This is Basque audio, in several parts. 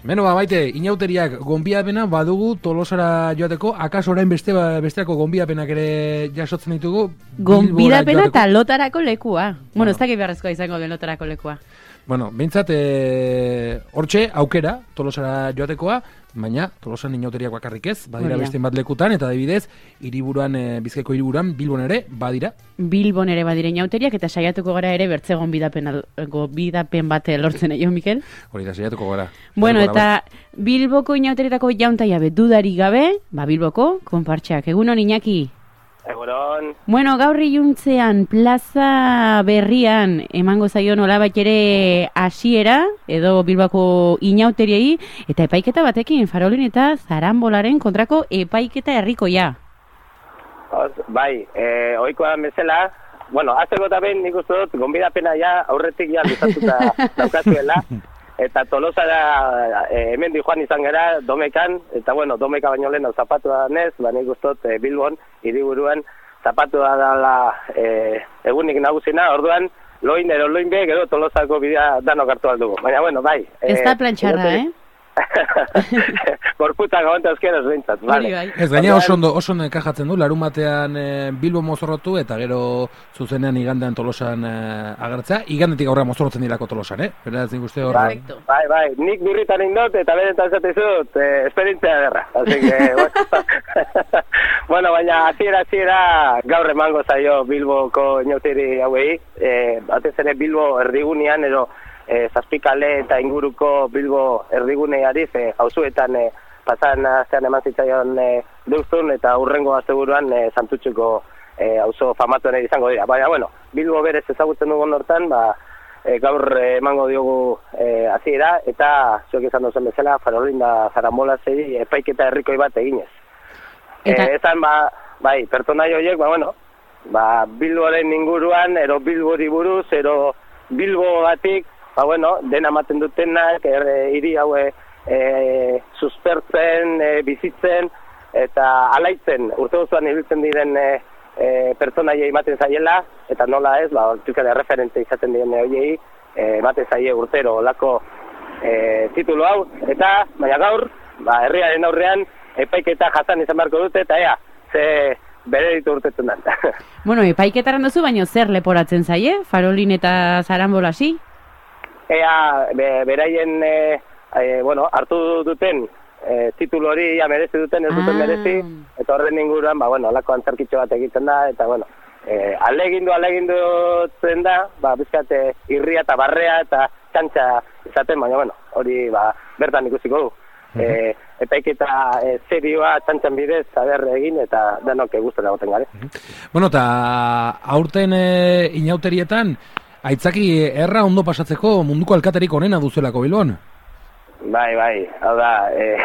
Beno, Maite, inauteriak gonbiapena badugu Tolosara joateko, akaso orain besteako gonbiapenak ere jasotzen ditugu? Gonbidapena eta lotarako lekua. Bueno, ez dakit beharrezkoa izango den lotarako lekua. Bueno, behintzat, hortxe, aukera, Tolosara joatekoa, baina Tolosan inauteriak bakarrik ez, badira bestein bat lekutan, eta adibidez, hiriburuan, Bizkaiko hiriburuan, Bilbon ere, badira. Bilbon ere badira inauteriak, eta saiatuko gara ere bertze gonbidapen bat lortzen, Mikel? Hori da, saiatuko gara. Bueno, eta Bilboko inauterietako jauntaia dudarik gabe, Bilboko, konpartxak. Egunon, Iñaki? Egunon. Bueno, gaur iluntzean plaza berrian emango zaio nolabait ere hasiera edo Bilbako inauteriei eta epaiketa batekin Farolin eta Zarambolaren kontrako epaiketa herrikoia. Bai, ohikoa bezala, bueno, azteko eta behin nik uste dut gonbidapena ja aurretik ja luzatuta daukazuela. Eta Tolosara hemen joan izan gara Domekan, eta bueno, Domeka baino lehen zapatua danez, nik uste dut Bilbon, hiriburuan, zapatua dala egunik nagusina, orduan, loin be, gero Tolosako bidea danok hartu aldugu. Baina bueno, bai. Ez da plantxarra, Gorputak aguanta euskeraz behintzat, vale. Ez gaina oso ondo enkajatzen du, larun batean Bilbo mozorrotu eta gero zuzenean igandean Tolosan agertzea, igandetik aurra mozorrotzen dilako Tolosan, Beraz, nik uste horra. Bai, nik birritan indot eta beretan zatezut, esperientzia derra. Así que, bueno, baina hasiera gaur emango zaio Bilboko inauteri hauei, batez ere Bilbo erdigunean, edo Zazpikale eta inguruko Bilbo erdiguneari, hauzuetan pasan astean eman zitzaion deuztun eta hurrengo asteburuan Santutxuko auzo famatuan izango dira. Baina, bueno, Bilbo berez ezagutzen dugun hortan, gaur emango diogu hasiera eta zuek izan duzen bezala Farolin da Zarambola zei epaiketa herrikoi bat eginez. Ezan, bai, pertsonai horiek, Bilboren inguruan, ero Bilbori buruz, ero Bilbo batik, dena ematen dutenak, hiri haue suspertzen, bizitzen, eta alaitzen, urte gozuan ibiltzen diren pertsonaiei ematen zaiela, eta nola ez, txukade referente izaten diren horiei, ematen zaie urtero olako titulu hau, eta baina gaur, herriaren aurrean, epaiketa jasan izan beharko dute, eta ze bere ditu urtetzen da. Bueno, epaiketaren duzu, baina zer leporatzen zaie, Farolin eta Zarambolasi? Beraien, hartu duten titulu hori merezi duten, ez duten merezi, eta horren inguruan, alako antzarkitxo bat egiten da, eta alegindu zen da, bizkat irria eta barrea eta txantxa izaten, baina hori bertan ikusiko du. Epaiketa serioa txantxan bidez haber egin eta danok guztera goten gare. Bueno, eta aurten inauterietan, aitzaki erra ondo pasatzeko munduko alkaterik onena duzuelako Bilbon? Bai, hau da,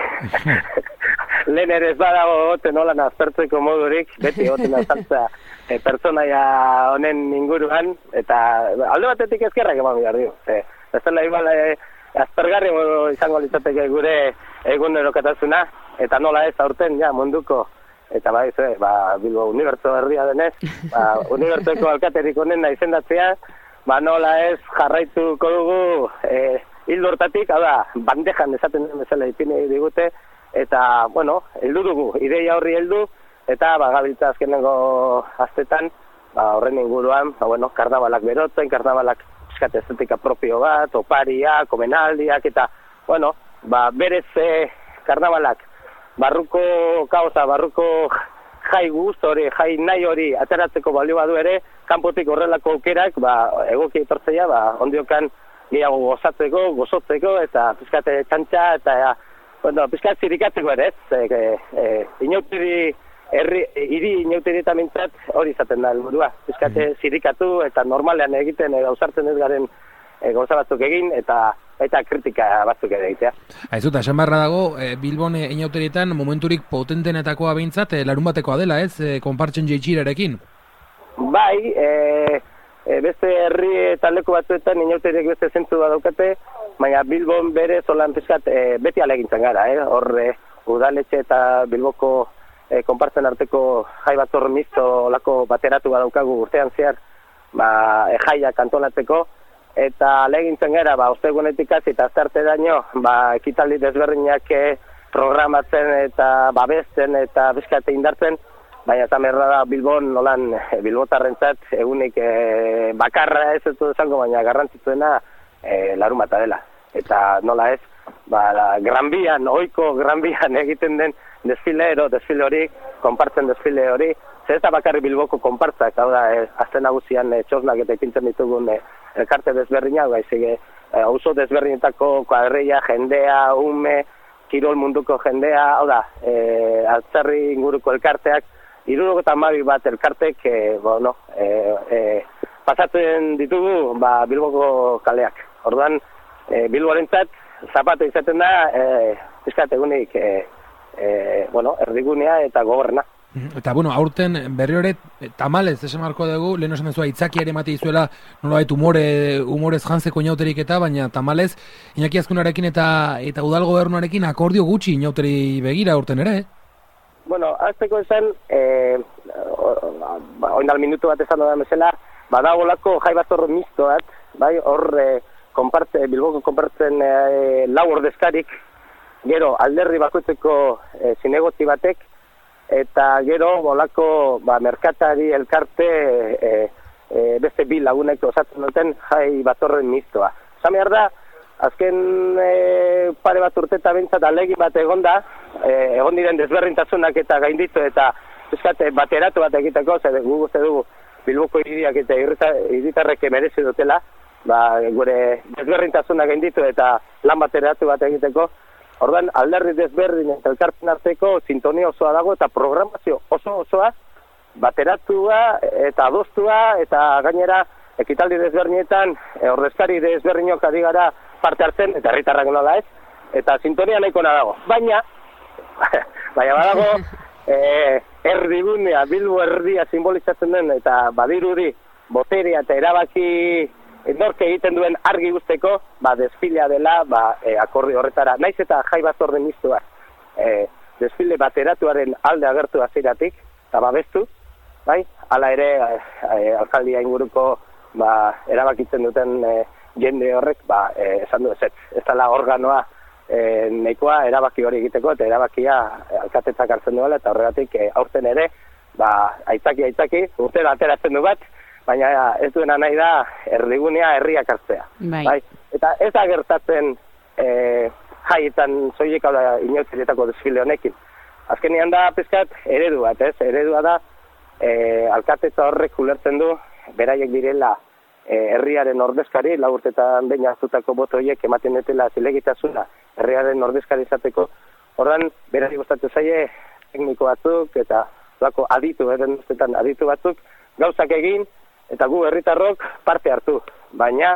lehen ere ez badago goten holan azpertzeko modurik, beti goten azaltza pertsonaia honen inguruan, eta alde batetik ezkerrak eman behar dio. Ez dela igual azpergarri izango litzateke gure egunerokatasuna, eta nola ez aurten munduko, eta Bilbo unibertso herria denez, unibertsoko alkaterik onena izendatzea, nola ez jarraituko dugu hildo hortatik, hau da, bandejan esaten den bezala ipini digute, eta, heldu dugu, ideia horri heldu, eta gabiltza azkenengo astetan, horren inguruan, karnabalak berotzen, karnabalak eskate estetika propio bat, opariak, omenaldiak, eta, berez karnabalak, barruko kaosa, barruko jai guzti hori, jai nahi hori ateratzeko balio badu ere, kanpotik horrelako aukerak, egoki etortzea, ondiokan gehiago gozotzeko, eta pizkate txantxa, eta, pizkat zirikatzeko ere, inauteri, hiri inauterietan mintzat hori izaten da helburua. Pizkate zirikatu, eta normalean egiten, ausartzen ez garen gauza batzuk egin, eta kritika batzuk ere egitea. Aizuta, esan barra dago, Bilbon inauterietan momenturik potentenetakoa behintzat, larun batekoa dela, ez, konpartzen jeitxirarekin? Bai, beste herri eta leku batzuetan inauteriek beste zentzu bat daukate, baina Bilbon bere zolan pizkat beti alegintzen gara, hor udaletxe eta Bilboko konpartzen arteko jai batzor misto olako bateratu bat daukagu urtean zehar, jaiak antolatzeko, eta legintzen gara, ostegunetik hasi eta aztarte daño, ekitaldi desberdinak programatzen eta babesten eta bizkate indartzen, baina eta merda da Bilbon nolan bilbotarrentzat egunik bakarra ez dut esango, baina garrantzitsuena larunbata dela. Eta nola ez, Gran Bian, ohiko Gran Bian egiten den desfile hori, konpartzen desfile hori, ez da bakarri Bilboko konpartzak, hau da, azten nagusian txosnak eta ipintzen ditugun elkarte desberdinak, baizik, auzo desberdinetako kuadreia, jendea, ume, kirol munduko jendea, hau da, altzarri inguruko elkarteak, 72 bat elkartek, pasatzen ditugu Bilboko kaleak. Orduan, Bilborentzat, zapata izaten da, pizkat egunik, erdigunea eta gogorrena. Eta, aurten berri hori tamalez, esan marko dugu, lehen esan dezua, itzakia ere mate izuela, nolabait humorez jantzeko inauterik eta, baina tamalez, Iñaki Azkunarekin eta udal gobernuarekin akordio gutxi inauteri begira aurten ere, azteko esan, oindal minutu bat esan da mesela, badagolako jai batzorro misto bat, hor Bilboko konpartzen lau ordezkarik, gero alderri bakoitzeko zinegotzi batek, eta gero bolako merkatari elkarte beste bi lagunek osatzen duten jai batzorren mistoa. Zamehar da, azken pare bat urteta bintzat alegin bat egon diren desberdintasunak eta gainditu eta bateratu bat egiteko, gu guzti dugu Bilboko hiriak eta hiritarrek merezi dutela, gure desberdintasunak gainditu eta lan bateratu bat egiteko. Orduan, alderri desberdin eta elkartzen arteko sintonia osoa dago eta programazio osoa bateratua eta adostua eta gainera ekitaldi desberdinetan ordezkari desberdinok ari gara parte hartzen eta herritarrak nola ez, eta sintonia nahikona dago. Baina badago erdigunea, Bilbo erdia simbolizatzen den eta badirudi boterea eta erabaki nork egiten duen argi guzteko, desfilea dela, akordio horretara. Naiz eta jai batzorde mistoa, desfile bateratuaren alde agertu hasieratik eta babestu, hala ere, alkaldia inguruko, erabakitzen duten jende horrek, esan du ez dela organoa nahikoa erabaki hori egiteko, eta erabakia alkatetzak hartzen duela, eta horregatik aurten ere, aitzaki, urtera ateratzen du bat, baina ez duena nahi da erdigunea herriak hartzea. Eta ez da gertatzen jaietan soilik hau da inauterietako desfile honekin. Azkenean da pizkat eredu bat, eredua da alkatetza horrek ulertzen du beraiek direla herriaren ordezkari, 4 urtetan behin hartutako boto horiek ematen dutela zilegitasuna herriaren ordezkari izateko. Horren berari gustatzen zaie tekniko batzuk eta aditu batzuk gauzak egin eta gu herritarrok parte hartu, baina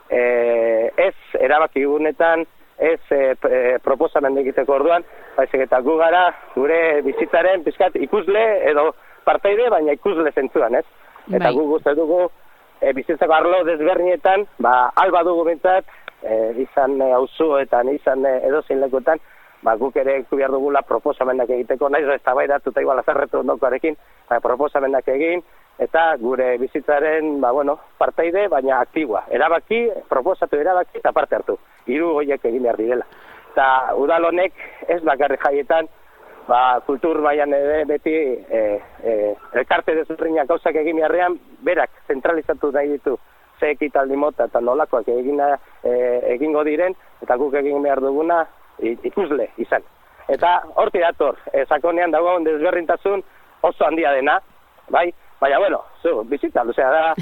ez erabaki gunetan, ez proposamen egiteko orduan, baizik eta gu gara gure bizitzaren pizkat ikusle edo parteide, baina ikusle zentzuan, ez? Eta gu guzti dugu bizitzako arlo desberdinetan, alba dugu bintzat, izan auzoetan, izan edozein lekuetan, guk ere behar dugula proposamenak egiteko, nahiz ez tabaidatu eta igual azarretu ondokoarekin, proposamenak egin, eta gure bizitzaren, parteide, baina aktiboa. Erabaki, proposatu erabaki eta parte hartu. 3 horiek egin behar direla. Eta udal honek ez bakarri jaietan, kultur mailan ere beti elkarte desberdinak gauzak egin beharrean, berak zentralizatu nahi ditu ze ekitaldi mota eta nolakoak egingo diren, eta guk egin behar duguna ikusle izan. Eta horti dator, sakonean dagoen desberdintasun oso handia dena, baina, bizitza, luzea da,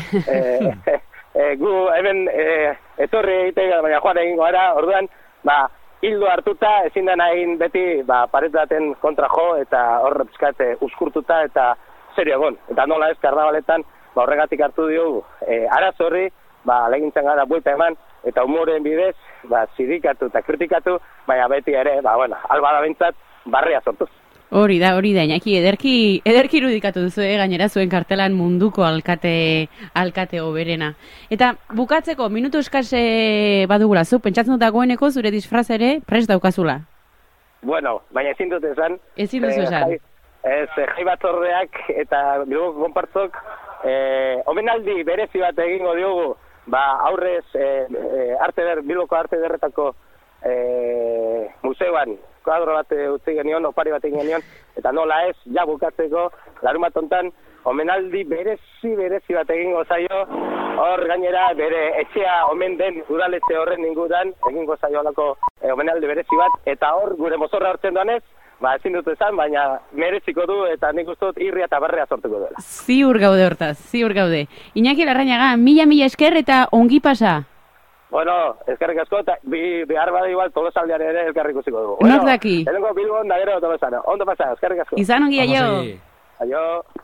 gu hemen etorri egitega, baina joan egingo gara, orduan, hildo hartuta, ezin dena egin beti, paret baten kontra jo, eta horre pizkat uskurtuta eta serio egon. Eta nola ez, karnabaletan, horregatik hartu diogu, araz horri, legintzen gara buelta eman, eta humoren bidez, zirikatu eta kritikatu, baina beti ere, alba da bintzat, barria sortuz. Hori da, Iñaki, ederki irudikatu duzu, gainera zuen kartelan munduko alkate hoberena. Eta bukatzeko, minutu eskase badugula, zu, pentsatzen dut dagoeneko zure disfraz ere prest daukazula. Bueno, baina ezin dut esan. Ezin duzu esan. Jai batzordeak eta Bilboko konpartzok, omenaldi berezi bat egingo diogu aurrez Bilboko arte ederretako museoan kuadro bat utzi genion, opari bat egin genion, eta nola ez, ja bukatzeko, larunbat hontan, omenaldi berezi bat egingo zaio, hor gainera bere etxea omen den udaletxe horren inguran, egingo zaio alako omenaldi berezi bat, eta hor gure mozorra hartzen duanez, ezin dut esan, baina mereziko du, eta nik uste dut irria eta barrea sortuko duela. Ziur gaude hortaz, ziur gaude. Iñaki Larrañaga, mila esker eta ongi pasa. Bueno, eskerrik asko, eta behar bada igual Tolosaldean ere elkarrik utziko dugu. Nork daki? Elengo Bilbon da gero Tolosana. Ondo pasa, eskerrik asko. Izan ongi, aio. Aio.